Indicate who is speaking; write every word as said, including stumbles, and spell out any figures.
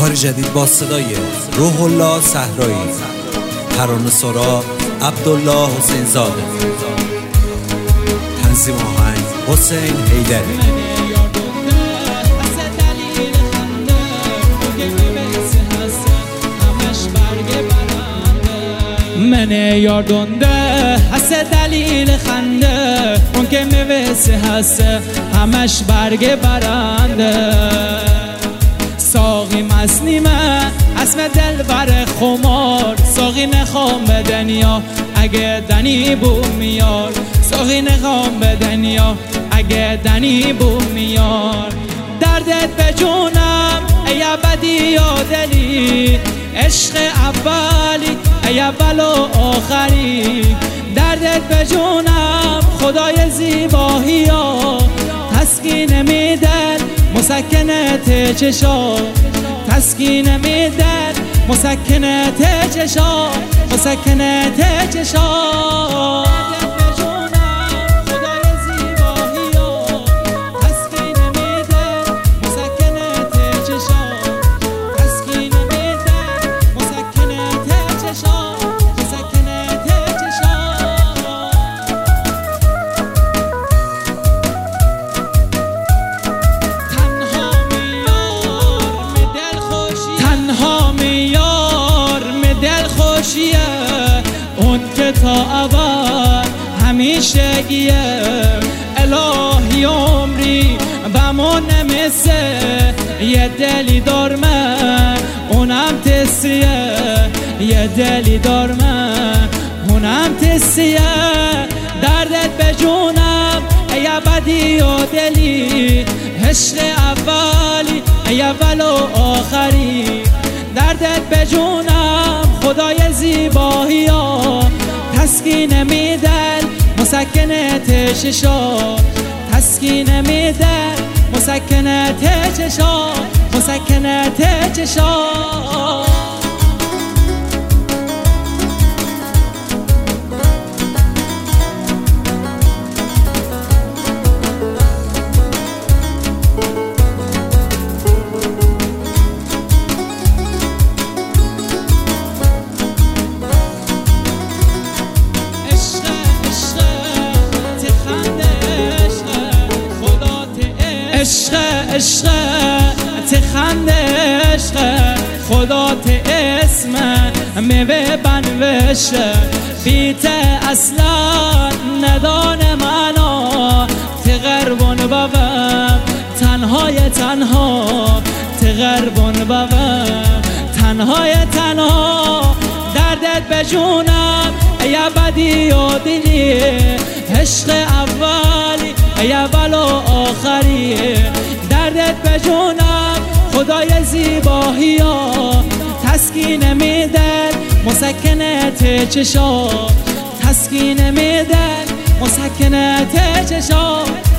Speaker 1: کار جدید با صدای روح الله صحرایی، ترانه سرا عبدالله حسین زاده، تنظیم آهنگ حسین حیدری.
Speaker 2: منه یار دونده هست دلیل خنده، اون که میوسه هست همش برگ برنده. ساقی مسلیمه اسم دل بر خمار، ساقی نخوام به دنیا اگه دنی بو میار، ساقی نخوام به دنیا اگه دنی بو میار. دردت به جونم ای ابدی یا دلی، عشق اولی ای اول و آخری. دردت به جونم خدای زیبایی ها، تسکین میدن مسکنت چشا، تسکین میدن مسکنت چشا، مسکنت چشا. اون که تا اول همیشه گیه، الهی عمری و من نمیسه. یه دلی دار من اونم تسیه، یه دلی دار من اونم تسیه. دردت به جونم ای ابدی و دلی، عشق اولی ای اول و آخری. دردت به جونم خدای زیبایی ها، تسکین میدن مسکنت چشا، تسکین میدن مسکنت چشا، مسکنت چشا. عشق عشق تخنده عشق خدا ت اسم میوه بنوشه. بیت اصلا ندان منا، تغربون بابم تنهای تنها، تغربون بابم تنهای تنها. دردت به جونم ای ابدی و دلی، عشق اولی ای اول و آخری. دردت به جونم خدای زیبایی ها، تسکین میدن مسکنت چشا، تسکین میدن مسکنت چشا.